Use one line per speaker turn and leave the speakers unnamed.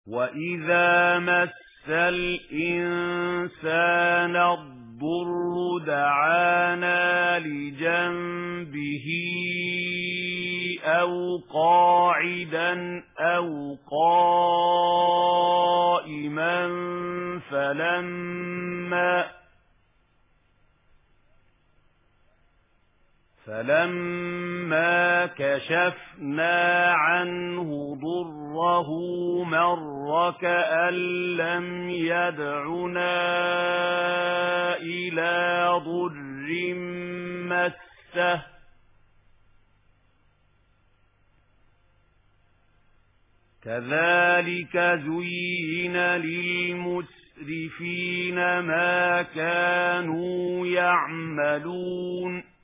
وَإِذَا مَسَّ الْإِنسَانَ الضُّرُّ دَعَانَا لِجَنبِهِ أَوْ قَاعِدًا أَوْ قَائِمًا فَلَمَّا كَشَفْنَا عَنْهُ ضُرَّهُ مَرَّ كَأَن لَّمْ يَدْعُنَا إِلَى ضُرٍّ مَّسَّهُ كَذَلِكَ زُيِّنَ لِلْمُسْرِفِينَ مَا كَانُوا يَعْمَلُونَ